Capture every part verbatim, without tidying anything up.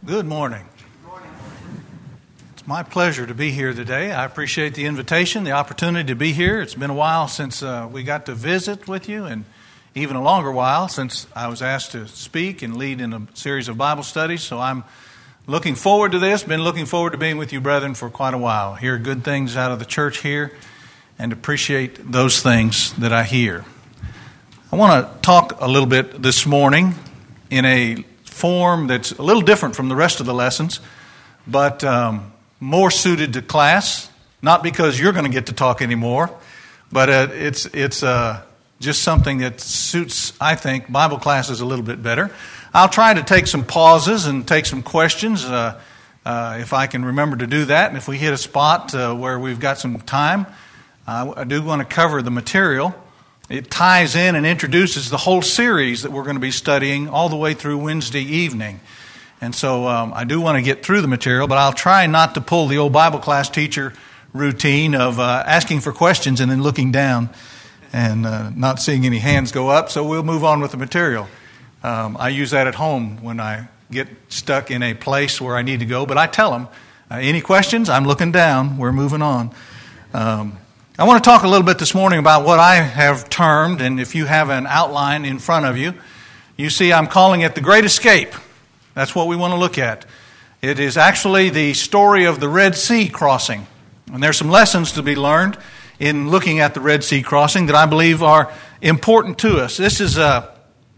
Good morning. It's my pleasure to be here today. I appreciate the invitation, the opportunity to be here. It's been a while since uh, we got to visit with you, and even a longer while since I was asked to speak and lead in a series of Bible studies. So I'm looking forward to this, been looking forward to being with you, brethren, for quite a while. Hear good things out of the church here and appreciate those things that I hear. I want to talk a little bit this morning in a form that's a little different from the rest of the lessons, but um, more suited to class. Not because you're going to get to talk anymore, but uh, it's it's uh, just something that suits, I think, Bible classes a little bit better. I'll try to take some pauses and take some questions uh, uh, if I can remember to do that. And if we hit a spot uh, where we've got some time, uh, I do want to cover the material. It ties in and introduces the whole series that we're going to be studying all the way through Wednesday evening. And so um, I do want to get through the material, but I'll try not to pull the old Bible class teacher routine of uh, asking for questions and then looking down and uh, not seeing any hands go up. So we'll move on with the material. Um, I use that at home when I get stuck in a place where I need to go. But I tell them, uh, any questions? I'm looking down. We're moving on. Um I want to talk a little bit this morning about what I have termed, and if you have an outline in front of you, you see I'm calling it The Great Escape. That's what we want to look at. It is actually the story of the Red Sea crossing. And there's some lessons to be learned in looking at the Red Sea crossing that I believe are important to us. This is, uh,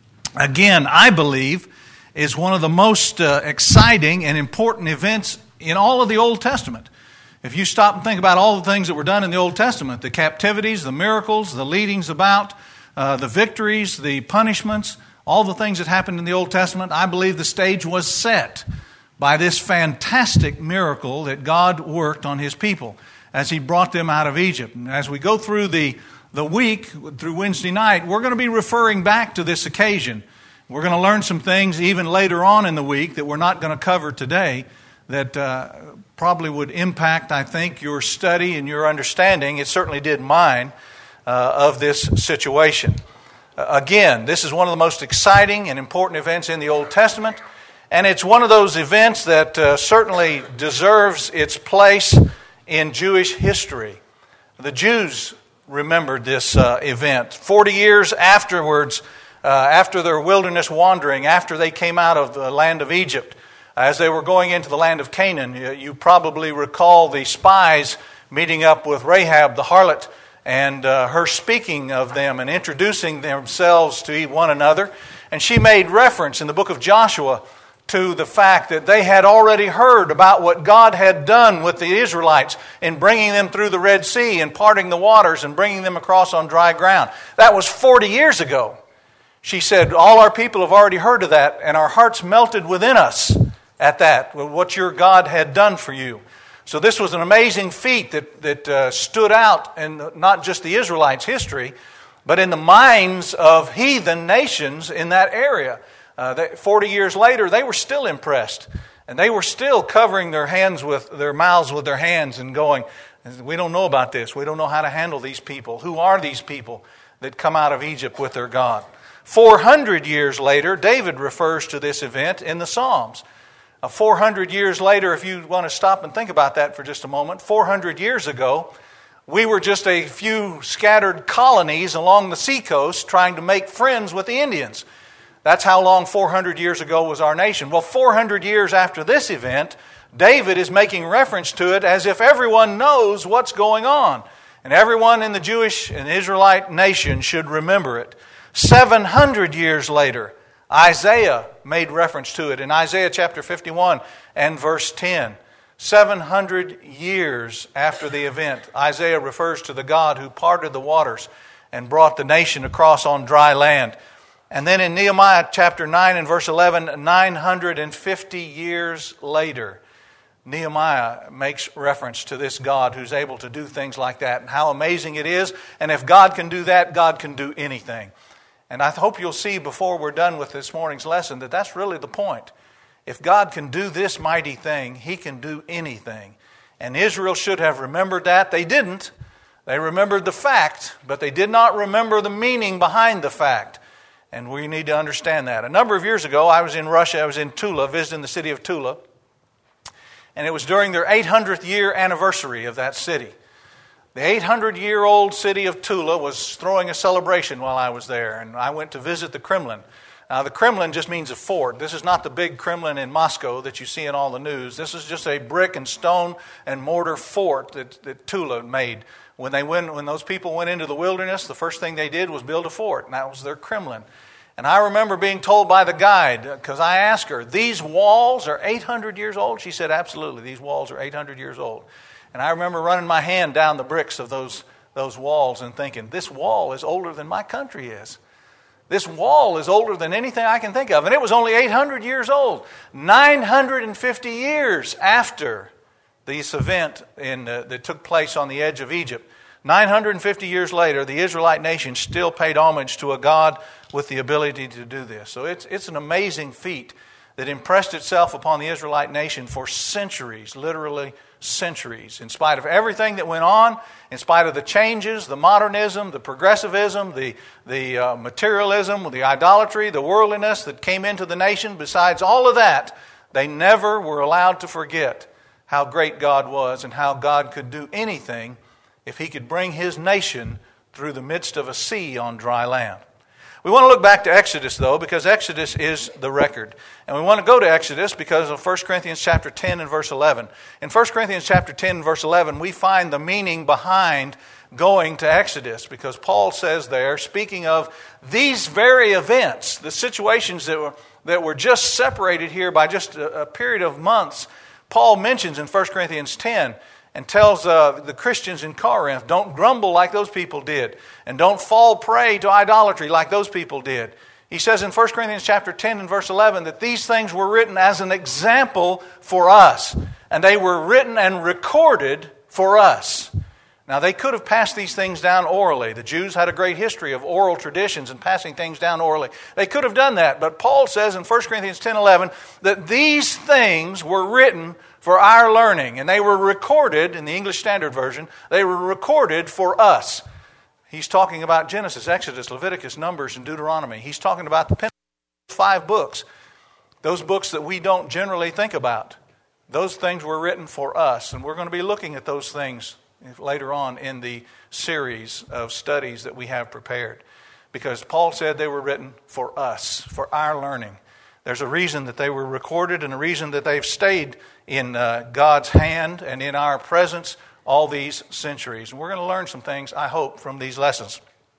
again, I believe, is one of the most uh, exciting and important events in all of the Old Testament. If you stop and think about all the things that were done in the Old Testament, the captivities, the miracles, the leadings about, uh, the victories, the punishments, all the things that happened in the Old Testament, I believe the stage was set by this fantastic miracle that God worked on His people as He brought them out of Egypt. And as we go through the, the week, through Wednesday night, we're going to be referring back to this occasion. We're going to learn some things even later on in the week that we're not going to cover today that uh, probably would impact, I think, your study and your understanding. It certainly did mine uh, of this situation. Uh, again, this is one of the most exciting and important events in the Old Testament, and it's one of those events that uh, certainly deserves its place in Jewish history. The Jews remembered this uh, event. Forty years afterwards, uh, after their wilderness wandering, after they came out of the land of Egypt, as they were going into the land of Canaan, you probably recall the spies meeting up with Rahab the harlot and uh, her speaking of them and introducing themselves to one another. And she made reference in the book of Joshua to the fact that they had already heard about what God had done with the Israelites in bringing them through the Red Sea and parting the waters and bringing them across on dry ground. That was forty years ago. She said, all our people have already heard of that, and our hearts melted within us at that, what your God had done for you. So this was an amazing feat that, that uh, stood out in not just the Israelites' history, but in the minds of heathen nations in that area. Uh, they, Forty years later, they were still impressed, and they were still covering their hands with their mouths with their hands and going, we don't know about this. We don't know how to handle these people. Who are these people that come out of Egypt with their God? Four hundred years later, David refers to this event in the Psalms. Uh, four hundred years later, if you want to stop and think about that for just a moment, four hundred years ago, we were just a few scattered colonies along the seacoast trying to make friends with the Indians. That's how long four hundred years ago was our nation. Well, four hundred years after this event, David is making reference to it as if everyone knows what's going on. And everyone in the Jewish and Israelite nation should remember it. seven hundred years later, Isaiah made reference to it in Isaiah chapter fifty-one and verse ten. seven hundred years after the event, Isaiah refers to the God who parted the waters and brought the nation across on dry land. And then in Nehemiah chapter nine and verse eleven, nine hundred fifty years later, Nehemiah makes reference to this God who's able to do things like that and how amazing it is. And if God can do that, God can do anything. And I hope you'll see before we're done with this morning's lesson that that's really the point. If God can do this mighty thing, He can do anything. And Israel should have remembered that. They didn't. They remembered the fact, but they did not remember the meaning behind the fact. And we need to understand that. A number of years ago, I was in Russia. I was in Tula, visiting the city of Tula. And it was during their eight hundredth year anniversary of that city. The eight hundred year old city of Tula was throwing a celebration while I was there. And I went to visit the Kremlin. Now, the Kremlin just means a fort. This is not the big Kremlin in Moscow that you see in all the news. This is just a brick and stone and mortar fort that, that Tula made. When they went, when those people went into the wilderness, the first thing they did was build a fort, and that was their Kremlin. And I remember being told by the guide, because I asked her, these walls are eight hundred years old? She said, absolutely, these walls are eight hundred years old. And I remember running my hand down the bricks of those, those walls and thinking, this wall is older than my country is. This wall is older than anything I can think of. And it was only eight hundred years old. nine hundred fifty years after this event in, uh, that took place on the edge of Egypt. nine hundred fifty years later, the Israelite nation still paid homage to a God with the ability to do this. So it's, it's an amazing feat that impressed itself upon the Israelite nation for centuries, literally centuries. In spite of everything that went on, in spite of the changes, the modernism, the progressivism, the, the uh, materialism, the idolatry, the worldliness that came into the nation, besides all of that, they never were allowed to forget how great God was and how God could do anything if He could bring His nation through the midst of a sea on dry land. We want to look back to Exodus, though, because Exodus is the record. And we want to go to Exodus because of First Corinthians chapter ten and verse eleven. In First Corinthians chapter ten and verse eleven, we find the meaning behind going to Exodus, because Paul says there, speaking of these very events, the situations that were, that were just separated here by just a, a period of months, Paul mentions in First Corinthians ten, and tells uh, the Christians in Corinth, don't grumble like those people did, and don't fall prey to idolatry like those people did. He says in First Corinthians chapter ten and verse eleven that these things were written as an example for us, and they were written and recorded for us. Now, they could have passed these things down orally. The Jews had a great history of oral traditions and passing things down orally. They could have done that, but Paul says in First Corinthians ten eleven that these things were written for our learning, and they were recorded, in the English Standard Version, they were recorded for us. He's talking about Genesis, Exodus, Leviticus, Numbers, and Deuteronomy. He's talking about the Pentateuch, five books, those books that we don't generally think about. Those things were written for us, and we're going to be looking at those things later on in the series of studies that we have prepared, because Paul said they were written for us, for our learning. There's a reason that they were recorded and a reason that they've stayed in uh, God's hand and in our presence all these centuries. And we're going to learn some things, I hope, from these lessons.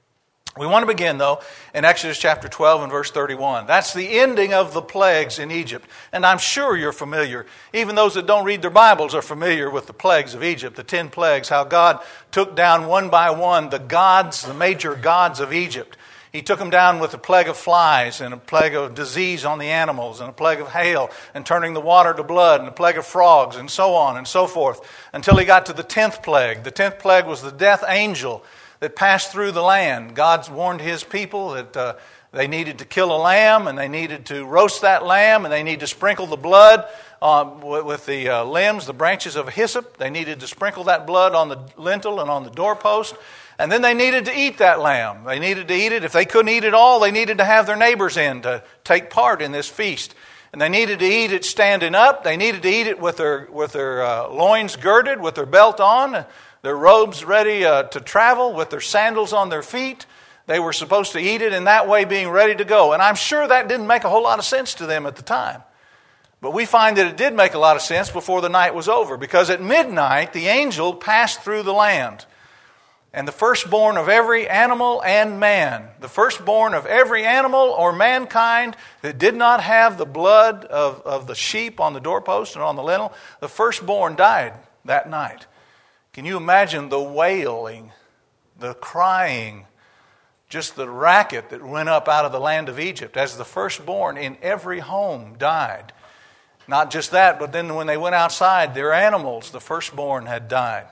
We want to begin, though, in Exodus chapter twelve and verse thirty-one. That's the ending of the plagues in Egypt. And I'm sure you're familiar. Even those that don't read their Bibles are familiar with the plagues of Egypt, the ten plagues, how God took down one by one the gods, the major gods of Egypt. He took them down with a plague of flies and a plague of disease on the animals and a plague of hail and turning the water to blood and a plague of frogs and so on and so forth until he got to the tenth plague. The tenth plague was the death angel that passed through the land. God warned His people that uh, they needed to kill a lamb and they needed to roast that lamb and they needed to sprinkle the blood uh, with the uh, limbs, the branches of hyssop. They needed to sprinkle that blood on the lintel and on the doorpost. And then they needed to eat that lamb. They needed to eat it. If they couldn't eat it all, they needed to have their neighbors in to take part in this feast. And they needed to eat it standing up. They needed to eat it with their with their uh, loins girded, with their belt on, their robes ready uh, to travel, with their sandals on their feet. They were supposed to eat it in that way, being ready to go. And I'm sure that didn't make a whole lot of sense to them at the time. But we find that it did make a lot of sense before the night was over, because at midnight the angel passed through the land. And the firstborn of every animal and man, the firstborn of every animal or mankind that did not have the blood of, of the sheep on the doorpost and on the lintel, the firstborn died that night. Can you imagine the wailing, the crying, just the racket that went up out of the land of Egypt as the firstborn in every home died? Not just that, but then when they went outside, their animals, the firstborn, had died.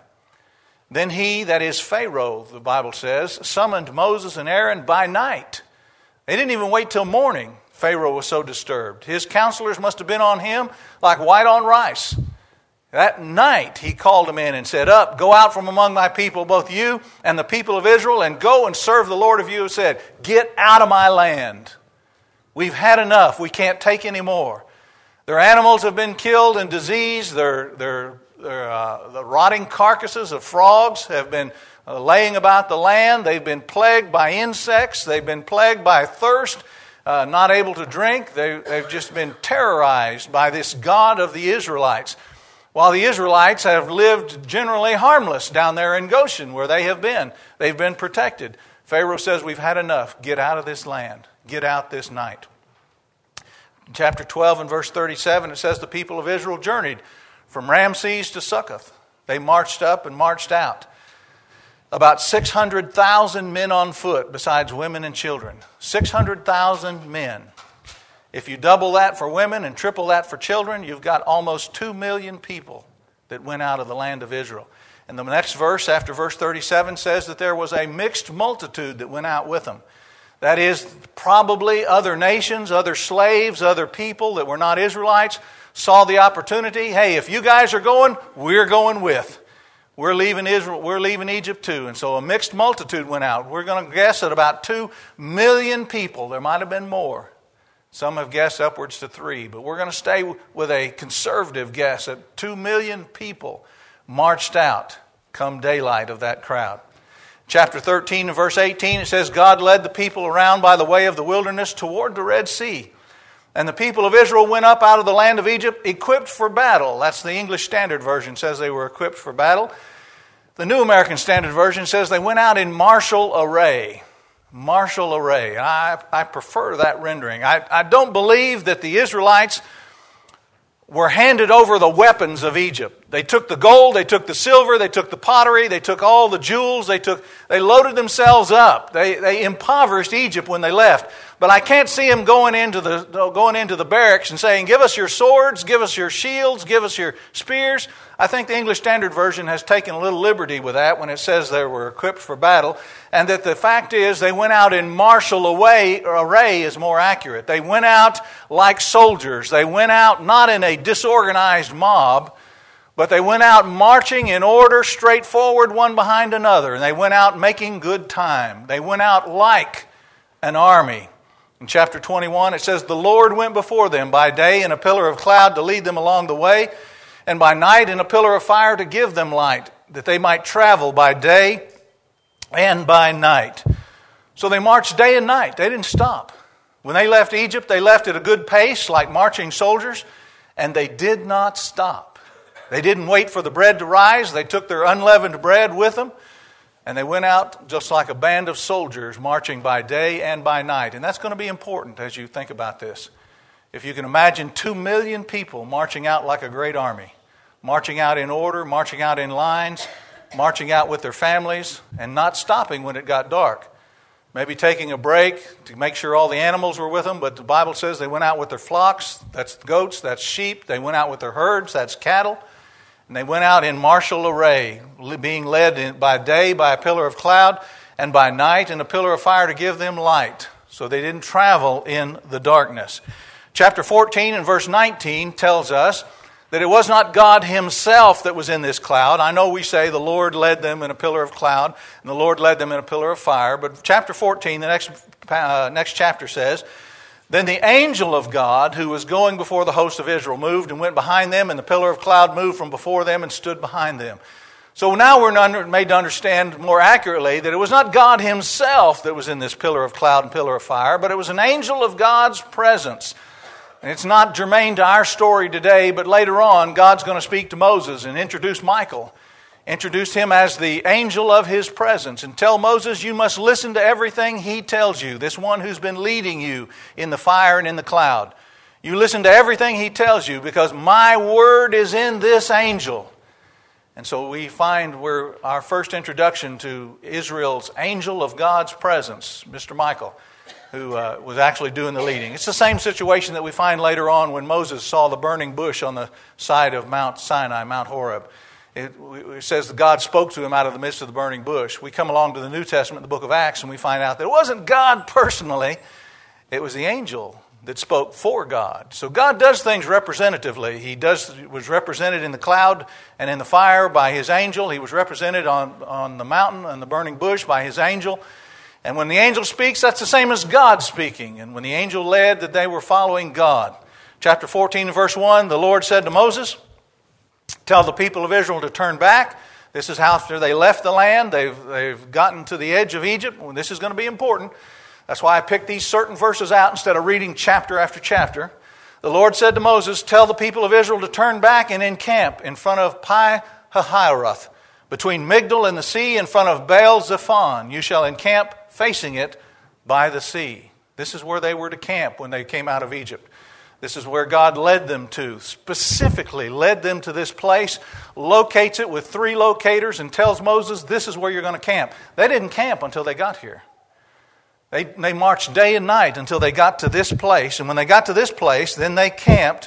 Then he, that is Pharaoh, the Bible says, summoned Moses and Aaron by night. They didn't even wait till morning. Pharaoh was so disturbed. His counselors must have been on him like white on rice. That night he called them in and said, "Up, go out from among my people, both you and the people of Israel, and go and serve the Lord of you," who said, "Get out of my land. We've had enough. We can't take any more. Their animals have been killed and diseased. Their, their, their, uh, the rotting carcasses of frogs have been uh, laying about the land. They've been plagued by insects. They've been plagued by thirst, uh, not able to drink. They, they've just been terrorized by this God of the Israelites. While the Israelites have lived generally harmless down there in Goshen where they have been. They've been protected. Pharaoh says, "We've had enough. Get out of this land. Get out this night." In chapter twelve and verse thirty-seven, it says the people of Israel journeyed from Ramses to Succoth. They marched up and marched out. About six hundred thousand men on foot besides women and children. six hundred thousand men. If you double that for women and triple that for children, you've got almost two million people that went out of the land of Israel. And the next verse, after verse thirty-seven, says that there was a mixed multitude that went out with them. That is, probably other nations, other slaves, other people that were not Israelites saw the opportunity. Hey, if you guys are going, we're going with. We're leaving Israel. We're leaving Egypt too. And so a mixed multitude went out. We're going to guess at about two million people. There might have been more. Some have guessed upwards to three, but we're going to stay with a conservative guess at two million people marched out come daylight of that crowd. Chapter thirteen and verse eighteen, it says, God led the people around by the way of the wilderness toward the Red Sea. And the people of Israel went up out of the land of Egypt equipped for battle. That's the English Standard Version says they were equipped for battle. The New American Standard Version says they went out in martial array. Martial array. I, I prefer that rendering. I, I don't believe that the Israelites were handed over the weapons of Egypt. They took the gold, they took the silver, they took the pottery, they took all the jewels, they took, they loaded themselves up. They, they impoverished Egypt when they left. But I can't see them going into the going into the barracks and saying, give us your swords, give us your shields, give us your spears. I think the English Standard Version has taken a little liberty with that when it says they were equipped for battle. And that the fact is they went out in martial array, array is more accurate. They went out like soldiers. They went out not in a disorganized mob, but they went out marching in order, straight forward, one behind another. And they went out making good time. They went out like an army. In chapter twenty-one, it says, the Lord went before them by day in a pillar of cloud to lead them along the way, and by night in a pillar of fire to give them light, that they might travel by day and by night. So they marched day and night. They didn't stop. When they left Egypt, they left at a good pace, like marching soldiers, and they did not stop. They didn't wait for the bread to rise. They took their unleavened bread with them. And they went out just like a band of soldiers marching by day and by night. And that's going to be important as you think about this. If you can imagine two million people marching out like a great army, marching out in order, marching out in lines, marching out with their families, and not stopping when it got dark. Maybe taking a break to make sure all the animals were with them, but the Bible says they went out with their flocks, that's goats, that's sheep. They went out with their herds, that's cattle. And they went out in martial array, being led by day by a pillar of cloud, and by night in a pillar of fire to give them light. So they didn't travel in the darkness. Chapter fourteen and verse nineteen tells us that it was not God himself that was in this cloud. I know we say the Lord led them in a pillar of cloud, and the Lord led them in a pillar of fire. But chapter fourteen, the next, uh, next chapter says, then the angel of God, who was going before the host of Israel, moved and went behind them, and the pillar of cloud moved from before them and stood behind them. So now we're made to understand more accurately that it was not God himself that was in this pillar of cloud and pillar of fire, but it was an angel of God's presence. And it's not germane to our story today, but later on, God's going to speak to Moses and introduce Michael. Introduce him as the angel of his presence and tell Moses, you must listen to everything he tells you, this one who's been leading you in the fire and in the cloud. You listen to everything he tells you because my word is in this angel. And so we find where our first introduction to Israel's angel of God's presence, Mister Michael, who uh, was actually doing the leading. It's the same situation that we find later on when Moses saw the burning bush on the side of Mount Sinai, Mount Horeb. It, it says that God spoke to him out of the midst of the burning bush. We come along to the New Testament, the book of Acts, and we find out that it wasn't God personally. It was the angel that spoke for God. So God does things representatively. He does was represented in the cloud and in the fire by His angel. He was represented on, on the mountain and the burning bush by His angel. And when the angel speaks, that's the same as God speaking. And when the angel led, that they were following God. Chapter fourteen, verse one, the Lord said to Moses, tell the people of Israel to turn back. This is how after they left the land, they've, they've gotten to the edge of Egypt. Well, this is going to be important. That's why I picked these certain verses out instead of reading chapter after chapter. The Lord said to Moses, tell the people of Israel to turn back and encamp in front of Pi-hahiroth, between Migdol and the sea, in front of Baal-zephon. You shall encamp facing it by the sea. This is where they were to camp when they came out of Egypt. This is where God led them to, specifically led them to this place, locates it with three locators and tells Moses, this is where you're going to camp. They didn't camp until they got here. They, they marched day and night until they got to this place. And when they got to this place, then they camped.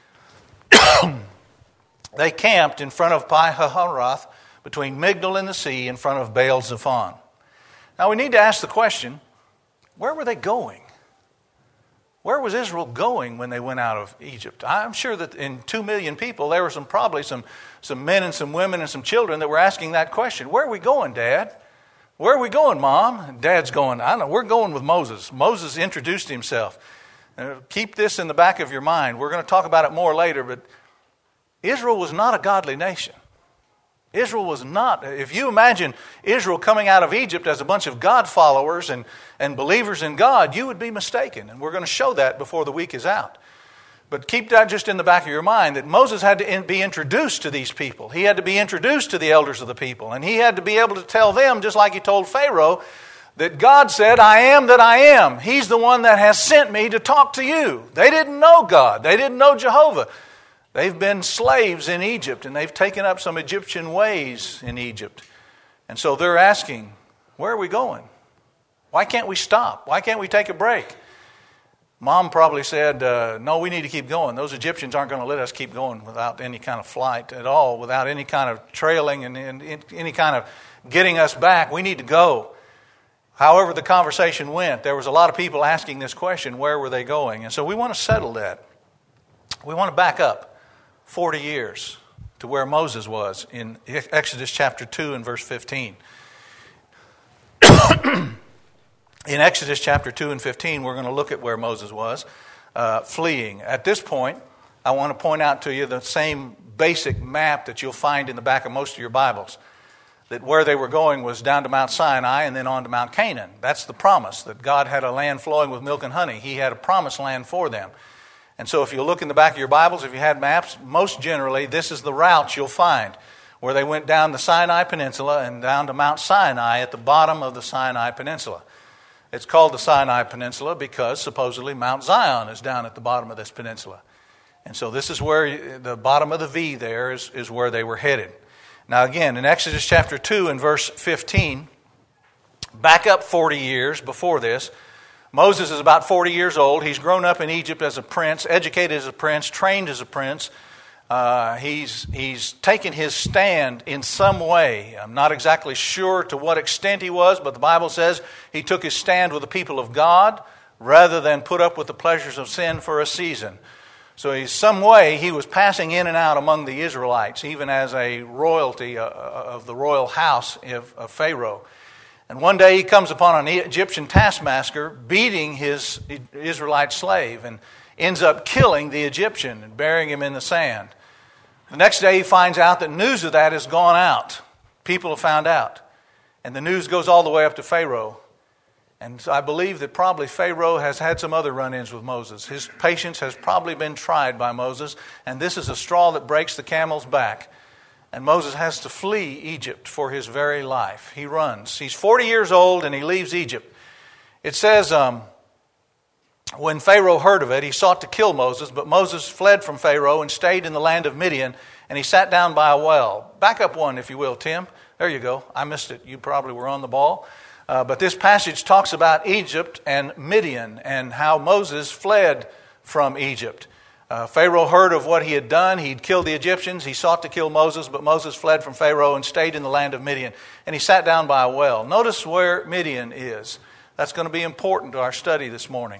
They camped in front of Pi-hahiroth, between Migdol and the sea, in front of Baal-zephon. Now we need to ask the question, where were they going? Where was Israel going when they went out of Egypt? I'm sure that in two million people, there were some probably some, some men and some women and some children that were asking that question. Where are we going, Dad? Where are we going, Mom? And Dad's going, I don't know, we're going with Moses. Moses introduced himself. Uh, keep this in the back of your mind. We're going to talk about it more later, but Israel was not a godly nation. Israel was not. If you imagine Israel coming out of Egypt as a bunch of God followers and, and believers in God, you would be mistaken. And we're going to show that before the week is out. But keep that just in the back of your mind, that Moses had to be introduced to these people. He had to be introduced to the elders of the people. And he had to be able to tell them, just like he told Pharaoh, that God said, I am that I am. He's the one that has sent me to talk to you. They didn't know God. They didn't know Jehovah. They've been slaves in Egypt, and they've taken up some Egyptian ways in Egypt. And so they're asking, where are we going? Why can't we stop? Why can't we take a break? Mom probably said, uh, no, we need to keep going. Those Egyptians aren't going to let us keep going without any kind of flight at all, without any kind of trailing and, and, and any kind of getting us back. We need to go. However the conversation went, there was a lot of people asking this question, where were they going? And so we want to settle that. We want to back up forty years to where Moses was in Exodus chapter two and verse fifteen. In Exodus chapter two and fifteen, we're going to look at where Moses was uh, fleeing. At this point, I want to point out to you the same basic map that you'll find in the back of most of your Bibles, that where they were going was down to Mount Sinai and then on to Mount Canaan. That's the promise, that God had a land flowing with milk and honey. He had a promised land for them. And so if you look in the back of your Bibles, if you had maps, most generally, this is the route you'll find, where they went down the Sinai Peninsula and down to Mount Sinai at the bottom of the Sinai Peninsula. It's called the Sinai Peninsula because supposedly Mount Zion is down at the bottom of this peninsula. And so this is where the bottom of the V there is, is where they were headed. Now again, in Exodus chapter two and verse fifteen, back up forty years before this, Moses is about forty years old. He's grown up in Egypt as a prince, educated as a prince, trained as a prince. Uh, he's he's taken his stand in some way. I'm not exactly sure to what extent he was, but the Bible says he took his stand with the people of God rather than put up with the pleasures of sin for a season. So in some way he was passing in and out among the Israelites, even as a royalty of the royal house of Pharaoh. And one day he comes upon an Egyptian taskmaster beating his Israelite slave and ends up killing the Egyptian and burying him in the sand. The next day he finds out that news of that has gone out. People have found out. And the news goes all the way up to Pharaoh. And I believe that probably Pharaoh has had some other run-ins with Moses. His patience has probably been tried by Moses. And this is a straw that breaks the camel's back. And Moses has to flee Egypt for his very life. He runs. He's forty years old and he leaves Egypt. It says, um, when Pharaoh heard of it, he sought to kill Moses, but Moses fled from Pharaoh and stayed in the land of Midian, and he sat down by a well. Back up one, if you will, Tim. There you go. I missed it. You probably were on the ball. Uh, but this passage talks about Egypt and Midian and how Moses fled from Egypt. Uh, Pharaoh heard of what he had done. He'd killed the Egyptians. He sought to kill Moses, but Moses fled from Pharaoh and stayed in the land of Midian. And he sat down by a well. Notice where Midian is. That's going to be important to our study this morning.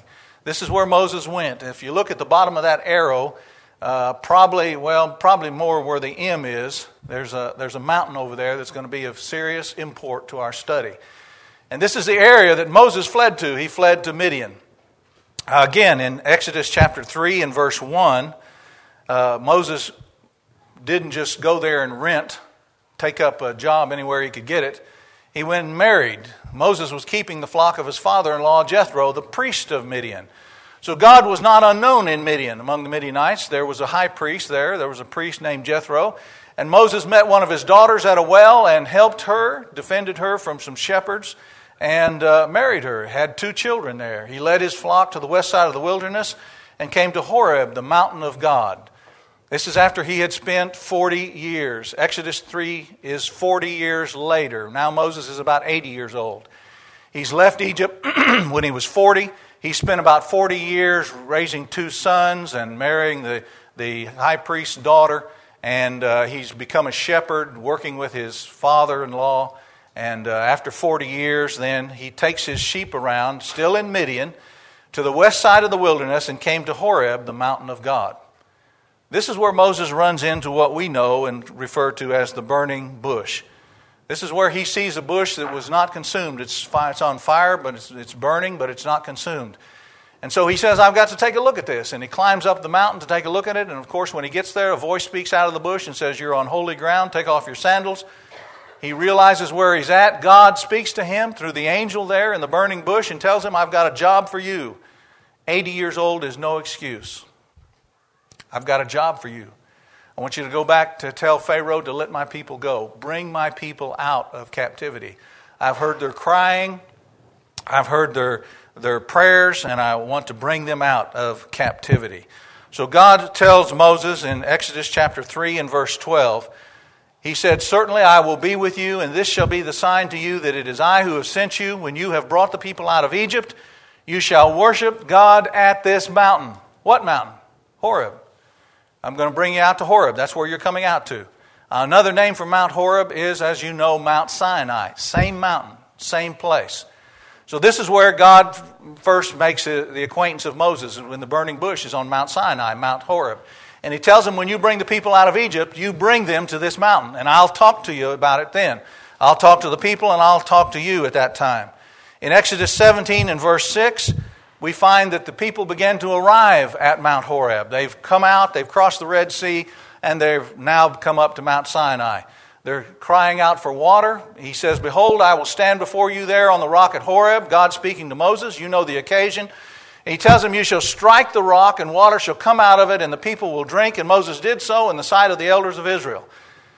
This is where Moses went. If you look at the bottom of that arrow, uh, probably, well, probably more where the M is, there's a, there's a mountain over there that's going to be of serious import to our study. And this is the area that Moses fled to. He fled to Midian. Uh, again, in Exodus chapter three and verse one, uh, Moses didn't just go there and rent, take up a job anywhere he could get it. He went and married. Moses was keeping the flock of his father-in-law, Jethro, the priest of Midian. So God was not unknown in Midian. Among the Midianites, there was a high priest there. There was a priest named Jethro. And Moses met one of his daughters at a well and helped her, defended her from some shepherds, and uh, married her, had two children there. He led his flock to the west side of the wilderness and came to Horeb, the mountain of God. This is after he had spent forty years. Exodus three is forty years later. Now Moses is about eighty years old. He's left Egypt when he was forty. He spent about forty years raising two sons and marrying the, the high priest's daughter. And uh, he's become a shepherd, working with his father-in-law. And uh, after forty years, then he takes his sheep around, still in Midian, to the west side of the wilderness and came to Horeb, the mountain of God. This is where Moses runs into what we know and refer to as the burning bush. This is where he sees a bush that was not consumed. It's, fi- it's on fire, but it's, it's burning, but it's not consumed. And so he says, I've got to take a look at this. And he climbs up the mountain to take a look at it. And of course, when he gets there, a voice speaks out of the bush and says, you're on holy ground, take off your sandals. He realizes where he's at. God speaks to him through the angel there in the burning bush and tells him, I've got a job for you. eighty years old is no excuse. I've got a job for you. I want you to go back to tell Pharaoh to let my people go. Bring my people out of captivity. I've heard their crying. I've heard their, their prayers, and I want to bring them out of captivity. So God tells Moses in Exodus chapter three and verse twelve, He said, certainly I will be with you, and this shall be the sign to you that it is I who have sent you. When you have brought the people out of Egypt, you shall worship God at this mountain. What mountain? Horeb. I'm going to bring you out to Horeb. That's where you're coming out to. Another name for Mount Horeb is, as you know, Mount Sinai. Same mountain, same place. So this is where God first makes the acquaintance of Moses when the burning bush is on Mount Sinai, Mount Horeb. And he tells him, when you bring the people out of Egypt, you bring them to this mountain. And I'll talk to you about it then. I'll talk to the people and I'll talk to you at that time. In Exodus seventeen and verse six, we find that the people began to arrive at Mount Horeb. They've come out, they've crossed the Red Sea, and they've now come up to Mount Sinai. They're crying out for water. He says, behold, I will stand before you there on the rock at Horeb. God speaking to Moses. You know the occasion. He tells him, you shall strike the rock, and water shall come out of it, and the people will drink. And Moses did so in the sight of the elders of Israel.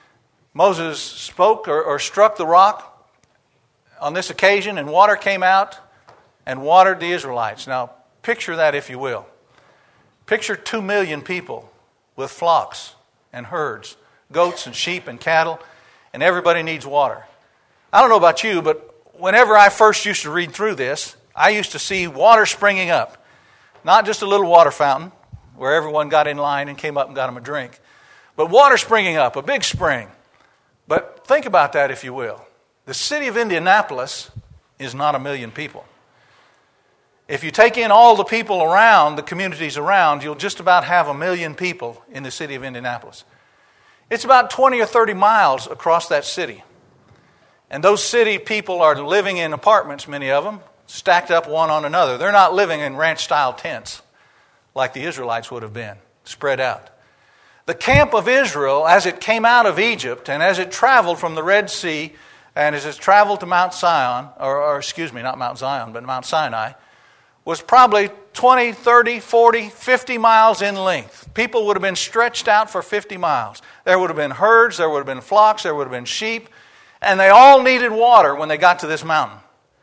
Moses spoke or, or struck the rock on this occasion, and water came out and watered the Israelites. Now, picture that, if you will. Picture two million people with flocks and herds, goats and sheep and cattle, and everybody needs water. I don't know about you, but whenever I first used to read through this, I used to see water springing up. Not just a little water fountain where everyone got in line and came up and got them a drink, but water springing up, a big spring. But think about that, if you will. The city of Indianapolis is not a million people. If you take in all the people around, the communities around, you'll just about have a million people in the city of Indianapolis. It's about twenty or thirty miles across that city. And those city people are living in apartments, many of them, stacked up one on another. They're not living in ranch-style tents like the Israelites would have been, spread out. The camp of Israel, as it came out of Egypt and as it traveled from the Red Sea and as it traveled to Mount Zion, or, or excuse me, not Mount Zion, but Mount Sinai, was probably twenty, thirty, forty, fifty miles in length. People would have been stretched out for fifty miles. There would have been herds, there would have been flocks, there would have been sheep, and they all needed water when they got to this mountain.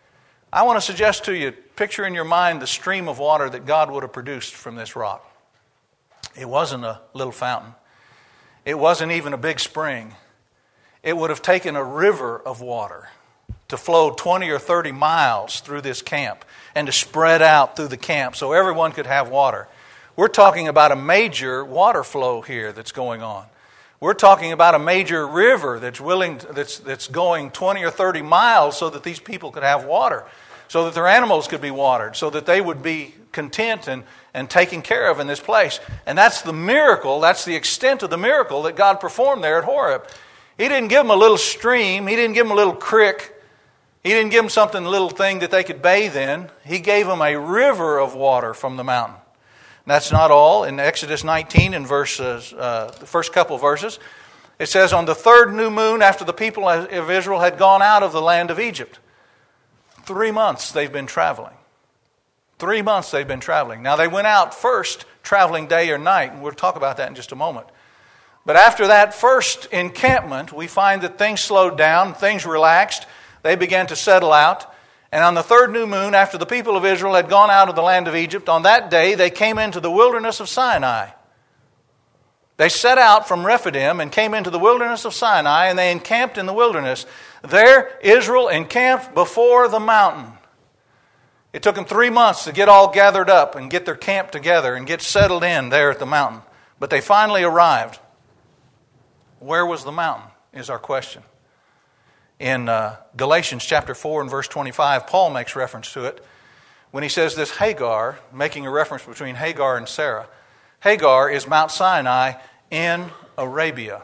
I want to suggest to you, picture in your mind the stream of water that God would have produced from this rock. It wasn't a little fountain. It wasn't even a big spring. It would have taken a river of water to flow twenty or thirty miles through this camp and to spread out through the camp so everyone could have water. We're talking about a major water flow here that's going on. We're talking about a major river that's willing to, that's that's going twenty or thirty miles so that these people could have water. so that their animals could be watered, so that they would be content and, and taken care of in this place. And that's the miracle, that's the extent of the miracle that God performed there at Horeb. He didn't give them a little stream, He didn't give them a little creek, He didn't give them something, a little thing that they could bathe in. He gave them a river of water from the mountain. And that's not all. In Exodus nineteen, in verses, uh, the first couple of verses, it says, on the third new moon after the people of Israel had gone out of the land of Egypt. Three months they've been traveling. Three months they've been traveling. Now they went out first traveling day or night, and we'll talk about that in just a moment. But after that first encampment, we find that things slowed down, things relaxed, they began to settle out. And on the third new moon, after the people of Israel had gone out of the land of Egypt, on that day they came into the wilderness of Sinai. They set out from Rephidim and came into the wilderness of Sinai, and they encamped in the wilderness. There Israel encamped before the mountain. It took them three months to get all gathered up and get their camp together and get settled in there at the mountain. But they finally arrived. Where was the mountain, is our question. In uh, Galatians chapter four and verse twenty-five, Paul makes reference to it when he says this Hagar, making a reference between Hagar and Sarah. Hagar is Mount Sinai in Arabia.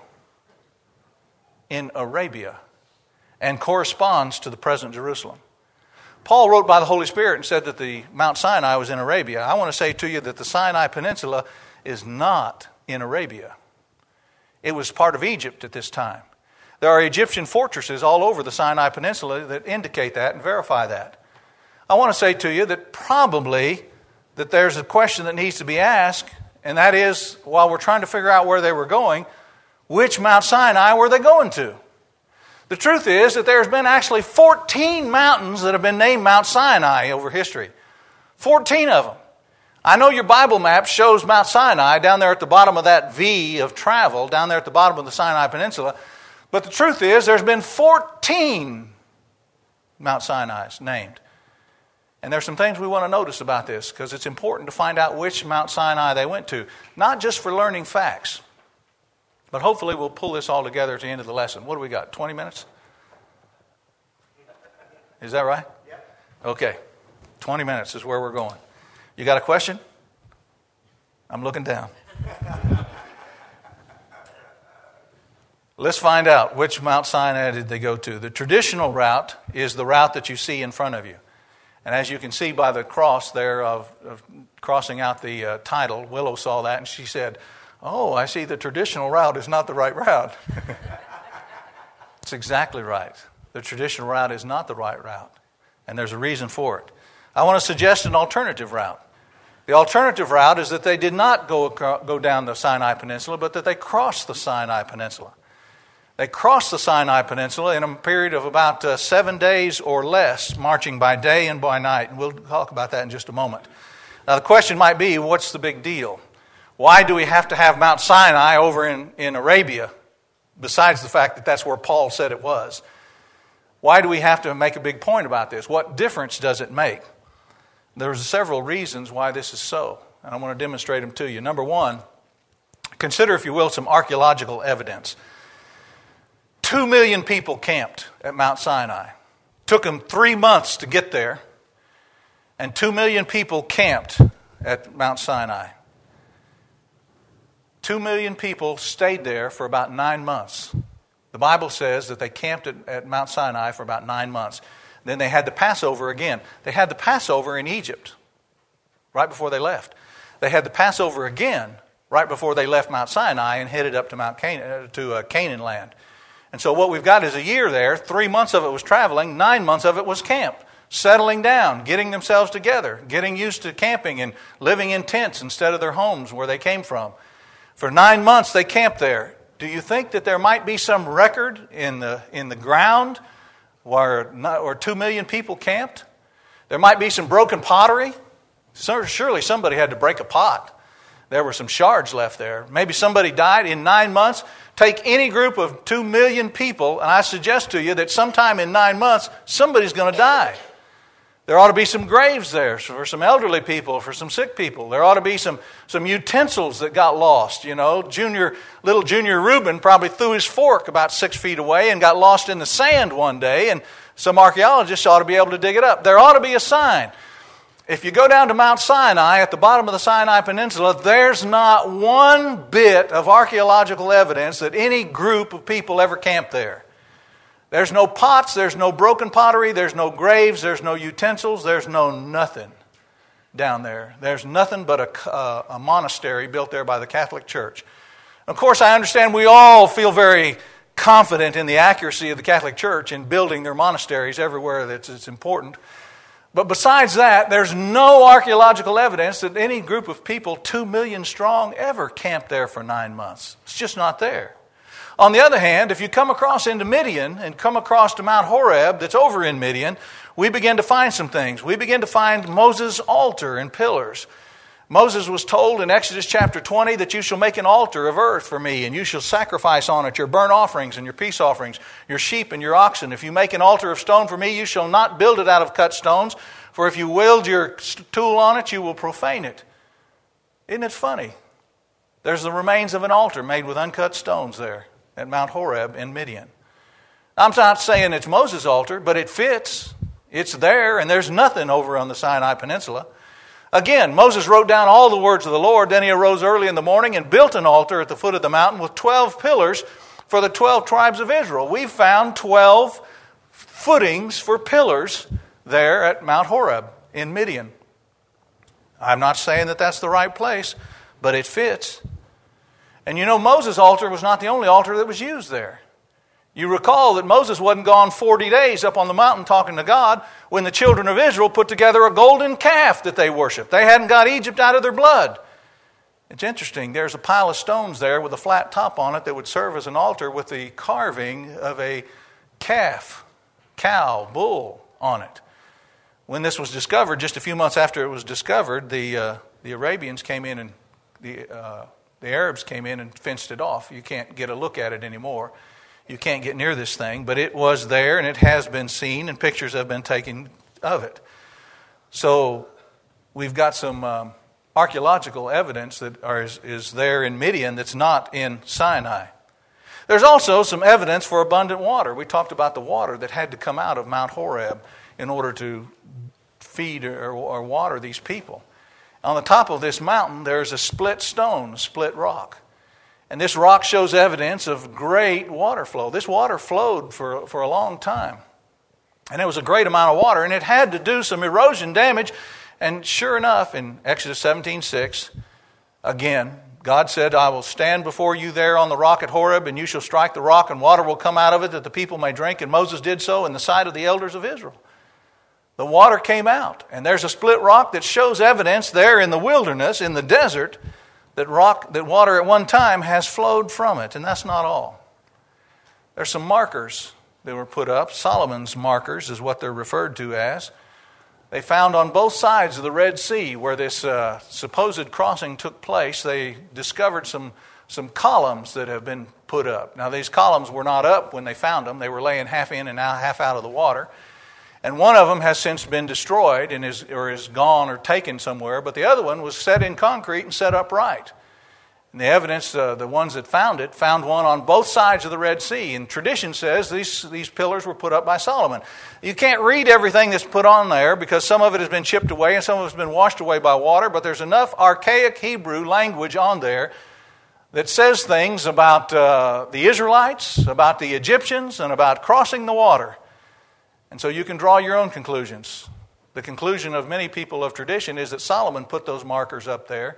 In Arabia. And corresponds to the present Jerusalem. Paul wrote by the Holy Spirit and said that the Mount Sinai was in Arabia. I want to say to you that the Sinai Peninsula is not in Arabia. It was part of Egypt at this time. There are Egyptian fortresses all over the Sinai Peninsula that indicate that and verify that. I want to say to you that probably that there's a question that needs to be asked, and that is, while we're trying to figure out where they were going, which Mount Sinai were they going to? The truth is that there's been actually fourteen mountains that have been named Mount Sinai over history. fourteen of them. I know your Bible map shows Mount Sinai down there at the bottom of that V of travel, down there at the bottom of the Sinai Peninsula. But the truth is there's been fourteen Mount Sinai's named. And there's some things we want to notice about this because it's important to find out which Mount Sinai they went to. Not just for learning facts, but hopefully we'll pull this all together at the end of the lesson. What do we got, twenty minutes? Is that right? Yep. Okay, twenty minutes is where we're going. You got a question? I'm looking down. Let's find out which Mount Sinai did they go to. The traditional route is the route that you see in front of you. And as you can see by the cross there of, of crossing out the uh, title, Willow saw that and she said, oh, I see the traditional route is not the right route. It's exactly right. The traditional route is not the right route. And there's a reason for it. I want to suggest an alternative route. The alternative route is that they did not go, go down the Sinai Peninsula, but that they crossed the Sinai Peninsula. They crossed the Sinai Peninsula in a period of about uh, seven days or less, marching by day and by night. And we'll talk about that in just a moment. Now the question might be, what's the big deal? Why do we have to have Mount Sinai over in, in Arabia, besides the fact that that's where Paul said it was? Why do we have to make a big point about this? What difference does it make? There's several reasons why this is so, and I want to demonstrate them to you. Number one, consider, if you will, some archaeological evidence. Two million people camped at Mount Sinai. Took them three months to get there, and two million people camped at Mount Sinai. Two million people stayed there for about nine months. The Bible says that they camped at, at Mount Sinai for about nine months. Then they had the Passover again. They had the Passover in Egypt right before they left. They had the Passover again right before they left Mount Sinai and headed up to Mount Canaan, to uh, Canaan land. And so what we've got is a year there. Three months of it was traveling. Nine months of it was camp, settling down, getting themselves together, getting used to camping and living in tents instead of their homes where they came from. For nine months they camped there. Do you think that there might be some record in the in the ground where, where two million people camped? There might be some broken pottery. So, surely somebody had to break a pot. There were some shards left there. Maybe somebody died in nine months. Take any group of two million people, and I suggest to you that sometime in nine months, somebody's going to die. There ought to be some graves there for some elderly people, for some sick people. There ought to be some, some utensils that got lost. You know, Junior, little Junior Reuben probably threw his fork about six feet away and got lost in the sand one day. And some archaeologists ought to be able to dig it up. There ought to be a sign. If you go down to Mount Sinai, at the bottom of the Sinai Peninsula, there's not one bit of archaeological evidence that any group of people ever camped there. There's no pots, there's no broken pottery, there's no graves, there's no utensils, there's no nothing down there. There's nothing but a, uh, a monastery built there by the Catholic Church. Of course, I understand we all feel very confident in the accuracy of the Catholic Church in building their monasteries everywhere that it's important. But besides that, there's no archaeological evidence that any group of people, two million strong, ever camped there for nine months. It's just not there. On the other hand, if you come across into Midian and come across to Mount Horeb that's over in Midian, we begin to find some things. We begin to find Moses' altar and pillars. Moses was told in Exodus chapter twenty that you shall make an altar of earth for me, and you shall sacrifice on it your burnt offerings and your peace offerings, your sheep and your oxen. If you make an altar of stone for me, you shall not build it out of cut stones, for if you wield your tool on it, you will profane it. Isn't it funny? There's the remains of an altar made with uncut stones there at Mount Horeb in Midian. I'm not saying it's Moses' altar, but it fits. It's there, and there's nothing over on the Sinai Peninsula. Again, Moses wrote down all the words of the Lord. Then he arose early in the morning and built an altar at the foot of the mountain with twelve pillars for the twelve tribes of Israel. We found twelve footings for pillars there at Mount Horeb in Midian. I'm not saying that that's the right place, but it fits. And you know, Moses' altar was not the only altar that was used there. You recall that Moses wasn't gone forty days up on the mountain talking to God when the children of Israel put together a golden calf that they worshiped. They hadn't got Egypt out of their blood. It's interesting. There's a pile of stones there with a flat top on it that would serve as an altar with the carving of a calf, cow, bull on it. When this was discovered, just a few months after it was discovered, the uh, the Arabians came in and the uh, the Arabs came in and fenced it off. You can't get a look at it anymore. You can't get near this thing, but it was there and it has been seen and pictures have been taken of it. So we've got some um, archaeological evidence that are, is, is there in Midian that's not in Sinai. There's also some evidence for abundant water. We talked about the water that had to come out of Mount Horeb in order to feed or, or water these people. On the top of this mountain, there's a split stone, a split rock. And this rock shows evidence of great water flow. This water flowed for, for a long time. And it was a great amount of water, and it had to do some erosion damage. And sure enough, in Exodus seventeen six, again, God said, I will stand before you there on the rock at Horeb, and you shall strike the rock, and water will come out of it that the people may drink. And Moses did so in the sight of the elders of Israel. The water came out, and there's a split rock that shows evidence there in the wilderness, in the desert, that rock, that water at one time has flowed from it, and that's not all. There's some markers that were put up. Solomon's markers is what they're referred to as. They found on both sides of the Red Sea where this uh, supposed crossing took place, they discovered some, some columns that have been put up. Now, these columns were not up when they found them. They were laying half in and out, half out of the water. And one of them has since been destroyed and is or is gone or taken somewhere, but the other one was set in concrete and set upright. And the evidence, uh, the ones that found it, found one on both sides of the Red Sea. And tradition says these, these pillars were put up by Solomon. You can't read everything that's put on there because some of it has been chipped away and some of it has been washed away by water, but there's enough archaic Hebrew language on there that says things about uh, the Israelites, about the Egyptians, and about crossing the water. And so you can draw your own conclusions. The conclusion of many people of tradition is that Solomon put those markers up there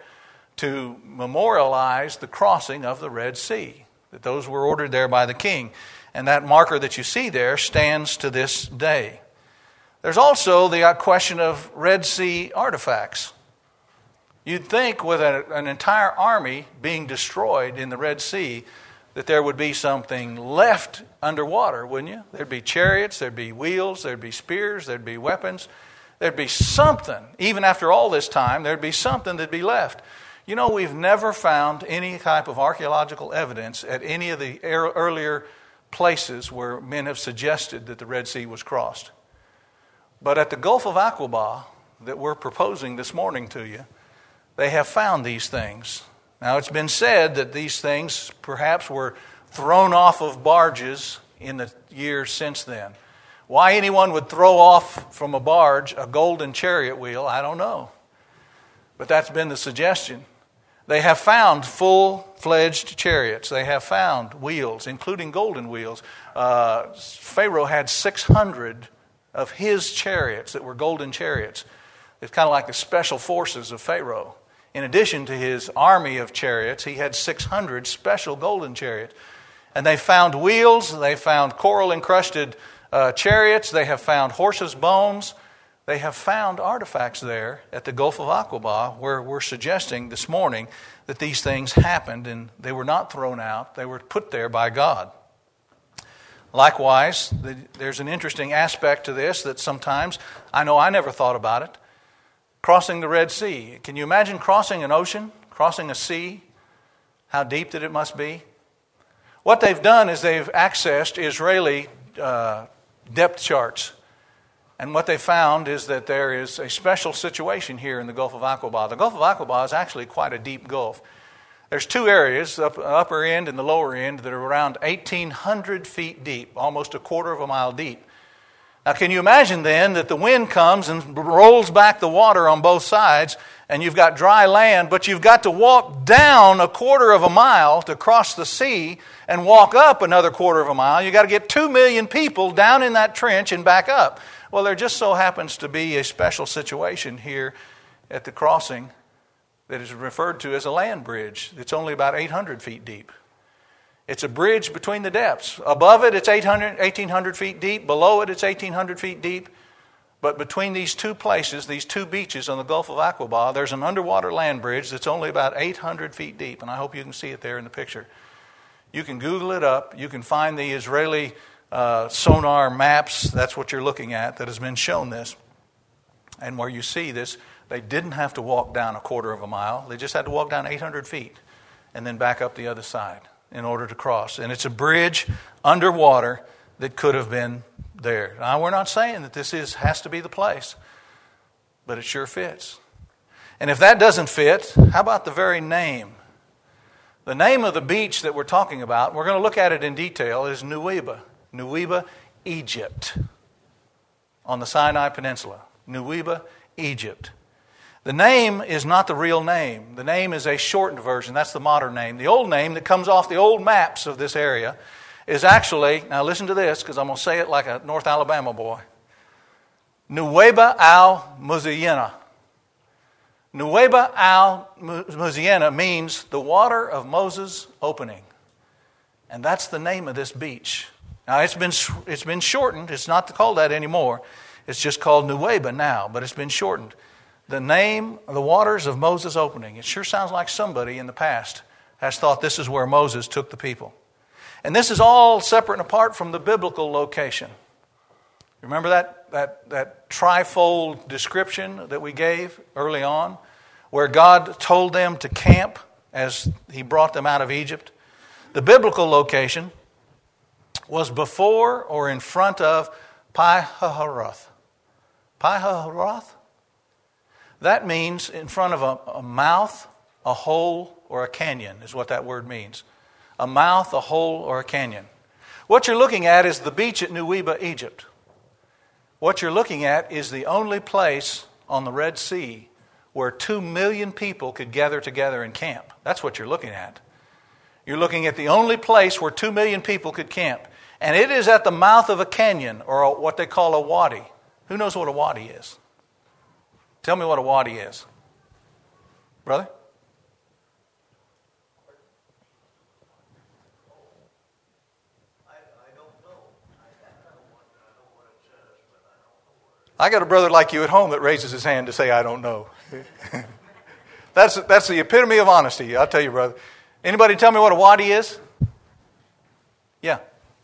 to memorialize the crossing of the Red Sea, that those were ordered there by the king. And that marker that you see there stands to this day. There's also the question of Red Sea artifacts. You'd think with a, an entire army being destroyed in the Red Sea that there would be something left underwater, wouldn't you? There'd be chariots, there'd be wheels, there'd be spears, there'd be weapons. There'd be something, even after all this time, there'd be something that'd be left. You know, we've never found any type of archaeological evidence at any of the earlier places where men have suggested that the Red Sea was crossed. But at the Gulf of Aqaba that we're proposing this morning to you, they have found these things. Now, it's been said that these things perhaps were thrown off of barges in the years since then. Why anyone would throw off from a barge a golden chariot wheel, I don't know. But that's been the suggestion. They have found full-fledged chariots. They have found wheels, including golden wheels. Uh, Pharaoh had six hundred of his chariots that were golden chariots. It's kind of like the special forces of Pharaoh. In addition to his army of chariots, he had six hundred special golden chariots. And they found wheels, they found coral-encrusted uh, chariots, they have found horses' bones. They have found artifacts there at the Gulf of Aqaba where we're suggesting this morning that these things happened and they were not thrown out, they were put there by God. Likewise, there's an interesting aspect to this that sometimes, I know I never thought about it, crossing the Red Sea. Can you imagine crossing an ocean, crossing a sea, how deep that it must be? What they've done is they've accessed Israeli uh, depth charts. And what they found is that there is a special situation here in the Gulf of Aqaba. The Gulf of Aqaba is actually quite a deep gulf. There's two areas, the upper end and the lower end, that are around eighteen hundred feet deep, almost a quarter of a mile deep. Now, can you imagine then that the wind comes and rolls back the water on both sides, and you've got dry land, but you've got to walk down a quarter of a mile to cross the sea and walk up another quarter of a mile. You've got to get two million people down in that trench and back up. Well, there just so happens to be a special situation here at the crossing that is referred to as a land bridge. It's only about eight hundred feet deep. It's a bridge between the depths. Above it, it's eight hundred, eighteen hundred feet deep. Below it, it's eighteen hundred feet deep. But between these two places, these two beaches on the Gulf of Aqaba, there's an underwater land bridge that's only about eight hundred feet deep. And I hope you can see it there in the picture. You can Google it up. You can find the Israeli uh, sonar maps. That's what you're looking at that has been shown this. And where you see this, they didn't have to walk down a quarter of a mile. They just had to walk down eight hundred feet and then back up the other side in order to cross. And it's a bridge underwater that could have been there. Now, we're not saying that this is has to be the place, but it sure fits. And if that doesn't fit, how about the very name? The name of the beach that we're talking about, we're going to look at it in detail, is Nuweiba. Nuweiba, Egypt, on the Sinai Peninsula. Nuweiba, Egypt. The name is not the real name. The name is a shortened version. That's the modern name. The old name that comes off the old maps of this area is actually, now listen to this because I'm going to say it like a North Alabama boy. Nuweiba al-Muzayyana. Nuweiba al-Muzayyana means the water of Moses opening. And that's the name of this beach. Now it's been it's been shortened. It's not called that anymore. It's just called Nuweiba now, but it's been shortened. The name, the waters of Moses opening. It sure sounds like somebody in the past has thought this is where Moses took the people. And this is all separate and apart from the biblical location. Remember that, that, that trifold description that we gave early on, where God told them to camp as He brought them out of Egypt? The biblical location was before or in front of Pi-hahiroth. Pi-hahiroth? That means in front of a, a mouth, a hole, or a canyon is what that word means. A mouth, a hole, or a canyon. What you're looking at is the beach at Nuweiba, Egypt. What you're looking at is the only place on the Red Sea where two million people could gather together and camp. That's what you're looking at. You're looking at the only place where two million people could camp. And it is at the mouth of a canyon, or a, what they call a wadi. Who knows what a wadi is? Tell me what a wadi is. Brother? I got a brother like you at home that raises his hand to say, I don't know. that's, that's the epitome of honesty, I'll tell you, brother. Anybody tell me what a wadi is? Yeah.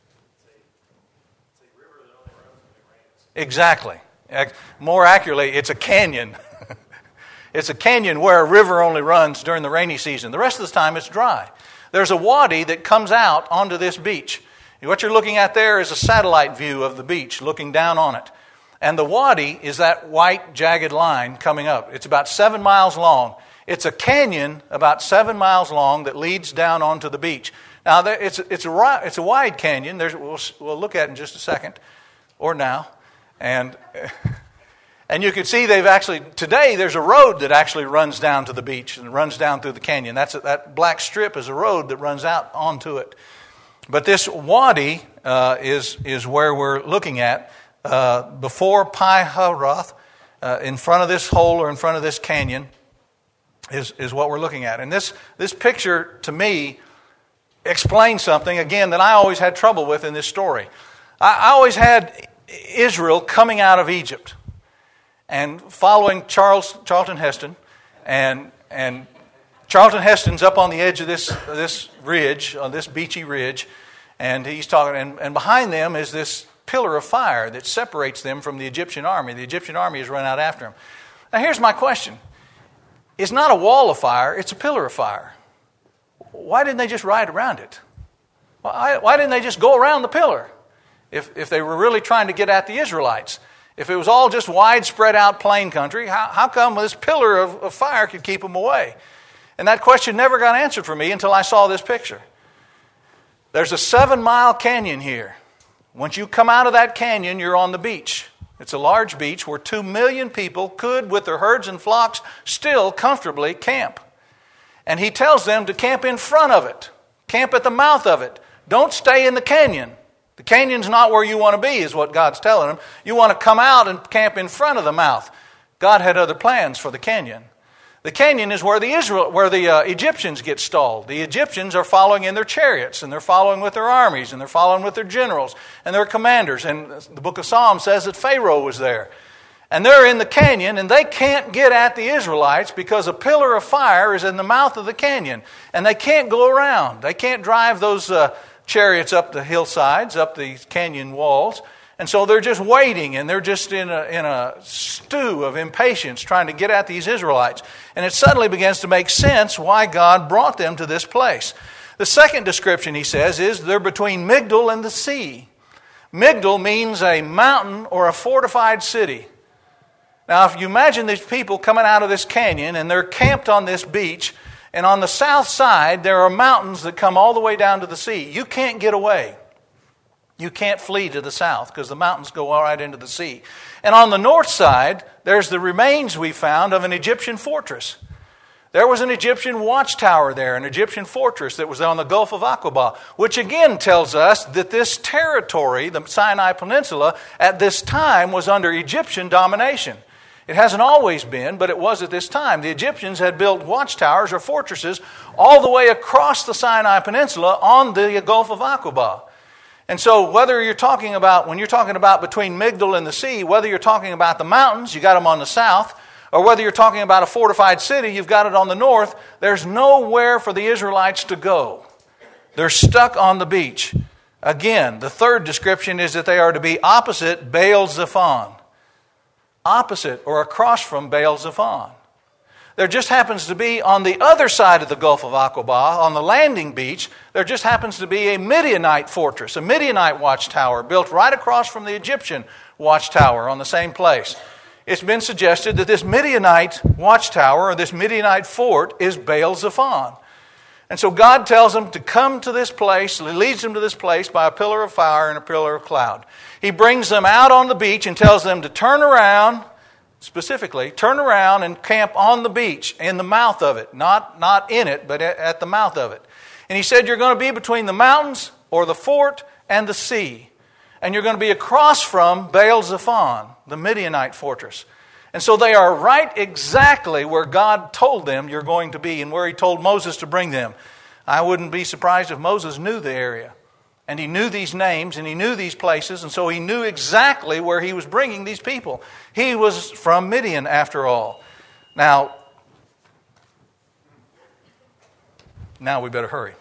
Exactly. More accurately, it's a canyon. It's a canyon where a river only runs during the rainy season. The rest of the time, it's dry. There's a wadi that comes out onto this beach. What you're looking at there is a satellite view of the beach, looking down on it. And the wadi is that white, jagged line coming up. It's about seven miles long. It's a canyon about seven miles long that leads down onto the beach. Now, it's, it's, a, it's a wide canyon. There's, we'll, we'll look at it in just a second. or now. And and you can see they've actually, today there's a road that actually runs down to the beach and runs down through the canyon. That's a, that black strip is a road that runs out onto it. But this wadi uh, is, is where we're looking at. Uh, before Pi Hahiroth, uh, in front of this hole or in front of this canyon, is, is what we're looking at. And this, this picture, to me, explains something, again, that I always had trouble with in this story. I, I always had Israel coming out of Egypt and following Charles Charlton Heston, and and Charlton Heston's up on the edge of this this ridge, on this beachy ridge, and he's talking, and, and behind them is this pillar of fire that separates them from the Egyptian army. The Egyptian army has run out after him. Now here's my question. It's not a wall of fire, it's a pillar of fire. Why didn't they just ride around it? Why, why didn't they just go around the pillar if, if they were really trying to get at the Israelites? If it was all just wide spread out plain country, how, how come this pillar of, of fire could keep them away? And that question never got answered for me until I saw this picture. There's a seven mile canyon here. Once you come out of that canyon, you're on the beach. It's a large beach where two million people could, with their herds and flocks, still comfortably camp. And he tells them to camp in front of it. Camp at the mouth of it. Don't stay in the canyon. The canyon's not where you want to be, is what God's telling them. You want to come out and camp in front of the mouth. God had other plans for the canyon. The canyon is where the Israel, where the uh, Egyptians get stalled. The Egyptians are following in their chariots, and they're following with their armies, and they're following with their generals and their commanders. And the book of Psalms says that Pharaoh was there. And they're in the canyon, and they can't get at the Israelites because a pillar of fire is in the mouth of the canyon. And they can't go around. They can't drive those uh, chariots up the hillsides, up the canyon walls. And so they're just waiting, and they're just in a, in a stew of impatience trying to get at these Israelites. And it suddenly begins to make sense why God brought them to this place. The second description, he says, is they're between Migdol and the sea. Migdol means a mountain or a fortified city. Now, if you imagine these people coming out of this canyon, and they're camped on this beach, and on the south side, there are mountains that come all the way down to the sea. You can't get away. You can't flee to the south because the mountains go all right into the sea. And on the north side, there's the remains we found of an Egyptian fortress. There was an Egyptian watchtower there, an Egyptian fortress that was on the Gulf of Aqaba, which again tells us that this territory, the Sinai Peninsula, at this time was under Egyptian domination. It hasn't always been, but it was at this time. The Egyptians had built watchtowers or fortresses all the way across the Sinai Peninsula on the Gulf of Aqaba. And so whether you're talking about, when you're talking about between Migdol and the sea, whether you're talking about the mountains, you got them on the south, or whether you're talking about a fortified city, you've got it on the north, there's nowhere for the Israelites to go. They're stuck on the beach. Again, the third description is that they are to be opposite Baal Zephon. Opposite or across from Baal Zephon. There just happens to be on the other side of the Gulf of Aqaba, on the landing beach, there just happens to be a Midianite fortress, a Midianite watchtower built right across from the Egyptian watchtower on the same place. It's been suggested that this Midianite watchtower or this Midianite fort is Baal Zephon. And so God tells them to come to this place, He leads them to this place by a pillar of fire and a pillar of cloud. He brings them out on the beach and tells them to turn around. Specifically, turn around and camp on the beach, in the mouth of it. Not, not in it, but at the mouth of it. And he said you're going to be between the mountains or the fort and the sea. And you're going to be across from Baal Zephon, the Midianite fortress. And so they are right exactly where God told them you're going to be and where He told Moses to bring them. I wouldn't be surprised if Moses knew the area. And he knew these names and he knew these places, and so he knew exactly where he was bringing these people. He was from Midian, after all. Now, now we better hurry.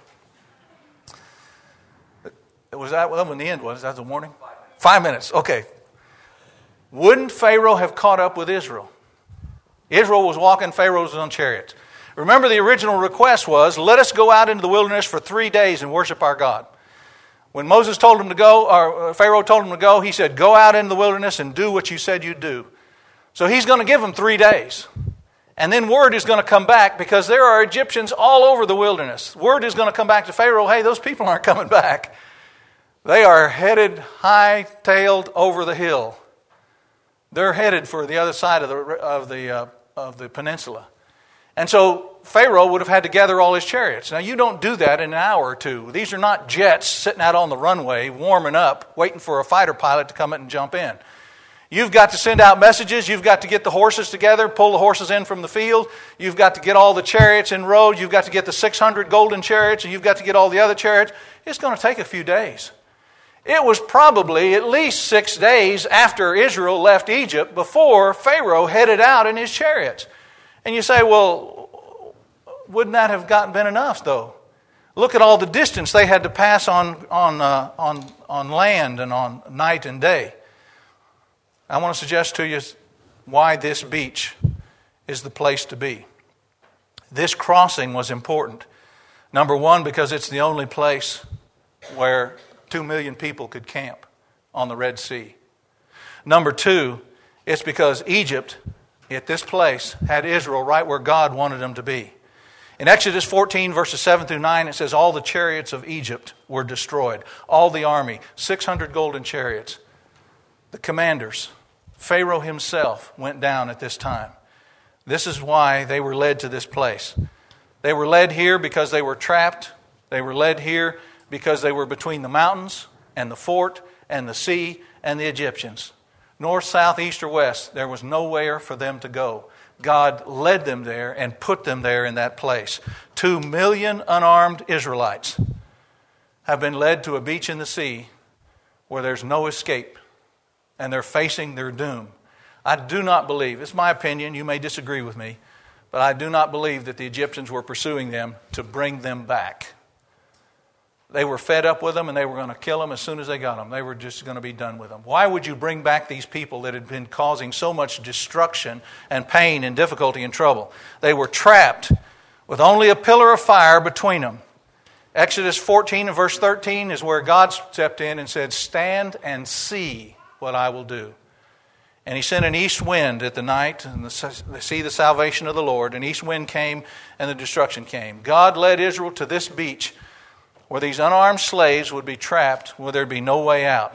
Was that when the end was? That the warning? Five minutes. Okay. Wouldn't Pharaoh have caught up with Israel? Israel was walking, Pharaoh was on chariots. Remember, the original request was, let us go out into the wilderness for three days and worship our God. When Moses told him to go, or Pharaoh told him to go, he said, go out into the wilderness and do what you said you'd do. So he's going to give them three days. And then word is going to come back because there are Egyptians all over the wilderness. Word is going to come back to Pharaoh, hey, those people aren't coming back. They are headed high-tailed over the hill. They're headed for the other side of the of the uh, of the peninsula. And so Pharaoh would have had to gather all his chariots. Now, you don't do that in an hour or two. These are not jets sitting out on the runway, warming up, waiting for a fighter pilot to come in and jump in. You've got to send out messages. You've got to get the horses together, pull the horses in from the field. You've got to get all the chariots in road. You've got to get the six hundred golden chariots, and you've got to get all the other chariots. It's going to take a few days. It was probably at least six days after Israel left Egypt before Pharaoh headed out in his chariots. And you say, well, wouldn't that have gotten been enough, though? Look at all the distance they had to pass on on uh, on on land and on night and day. I want to suggest to you why this beach is the place to be. This crossing was important. Number one, because it's the only place where two million people could camp on the Red Sea. Number two, it's because Egypt, at this place, had Israel right where God wanted them to be. In Exodus fourteen, verses seven through nine, it says, all the chariots of Egypt were destroyed. All the army, six hundred golden chariots. The commanders, Pharaoh himself, went down at this time. This is why they were led to this place. They were led here because they were trapped. They were led here because they were between the mountains and the fort and the sea and the Egyptians. North, south, east, or west, there was nowhere for them to go. God led them there and put them there in that place. Two million unarmed Israelites have been led to a beach in the sea where there's no escape, and they're facing their doom. I do not believe, it's my opinion, you may disagree with me, but I do not believe that the Egyptians were pursuing them to bring them back. They were fed up with them, and they were going to kill them as soon as they got them. They were just going to be done with them. Why would you bring back these people that had been causing so much destruction and pain and difficulty and trouble? They were trapped with only a pillar of fire between them. Exodus fourteen and verse thirteen is where God stepped in and said, stand and see what I will do. And he sent an east wind at the night and the, see the salvation of the Lord. An east wind came and the destruction came. God led Israel to this beach where these unarmed slaves would be trapped, where there'd be no way out.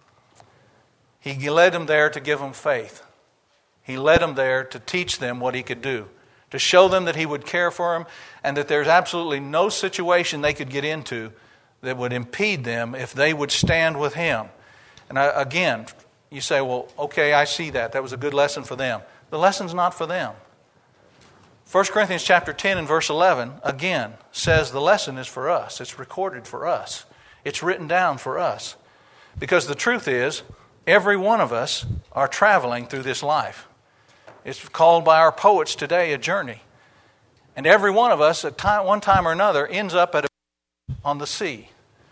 He led them there to give them faith. He led them there to teach them what he could do, to show them that he would care for them, and that there's absolutely no situation they could get into that would impede them if they would stand with him. And I, again, you say, well, okay, I see that. That was a good lesson for them. The lesson's not for them. First Corinthians chapter ten and verse eleven, again, says the lesson is for us. It's recorded for us. It's written down for us. Because the truth is, every one of us are traveling through this life. It's called by our poets today a journey. And every one of us, at time, one time or another, ends up at a, on the sea,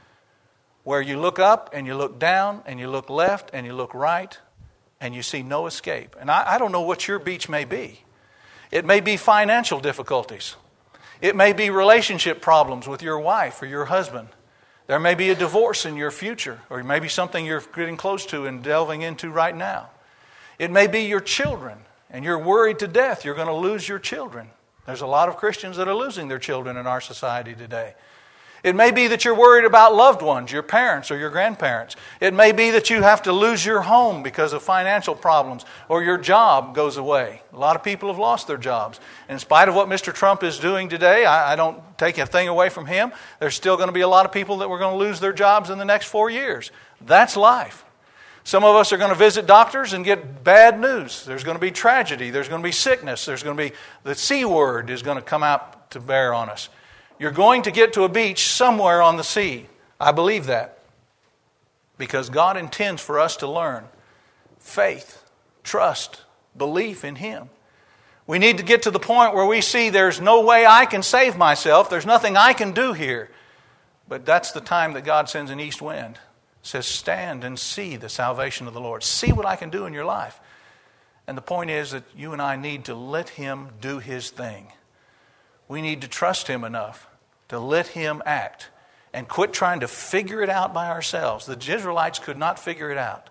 where you look up and you look down and you look left and you look right and you see no escape. And I, I don't know what your beach may be. It may be financial difficulties. It may be relationship problems with your wife or your husband. There may be a divorce in your future, or maybe something you're getting close to and delving into right now. It may be your children, and you're worried to death you're going to lose your children. There's a lot of Christians that are losing their children in our society today. It may be that you're worried about loved ones, your parents or your grandparents. It may be that you have to lose your home because of financial problems, or your job goes away. A lot of people have lost their jobs. In spite of what Mister Trump is doing today, I, I don't take a thing away from him. There's still going to be a lot of people that were going to lose their jobs in the next four years. That's life. Some of us are going to visit doctors and get bad news. There's going to be tragedy. There's going to be sickness. There's going to be, the C word is going to come out to bear on us. You're going to get to a beach somewhere on the sea. I believe that. Because God intends for us to learn faith, trust, belief in him. We need to get to the point where we see there's no way I can save myself. There's nothing I can do here. But that's the time that God sends an east wind. It says, stand and see the salvation of the Lord. See what I can do in your life. And the point is that you and I need to let him do his thing. We need to trust him enough to let him act and quit trying to figure it out by ourselves. The Israelites could not figure it out.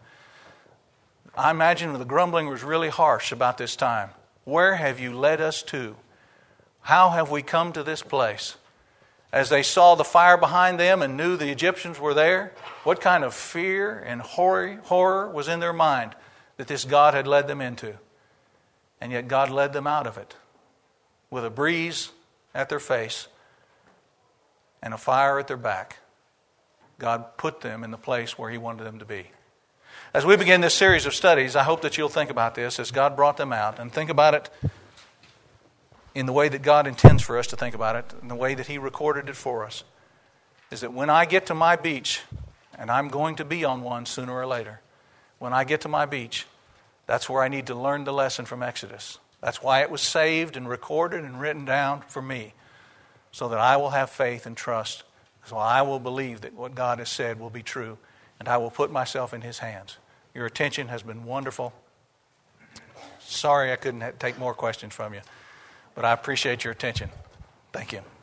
I imagine the grumbling was really harsh about this time. Where have you led us to? How have we come to this place? as they saw the fire behind them and knew the Egyptians were there, what kind of fear and horror, horror was in their mind that this God had led them into? And yet God led them out of it with a breeze at their face and a fire at their back. God put them in the place where He wanted them to be. As we begin this series of studies, I hope that you'll think about this as God brought them out, and think about it in the way that God intends for us to think about it, in the way that He recorded it for us, is that when I get to my beach, and I'm going to be on one sooner or later, when I get to my beach, that's where I need to learn the lesson from Exodus. That's why it was saved and recorded and written down for me, so that I will have faith and trust, so I will believe that what God has said will be true, and I will put myself in His hands. Your attention has been wonderful. Sorry I couldn't take more questions from you, but I appreciate your attention. Thank you.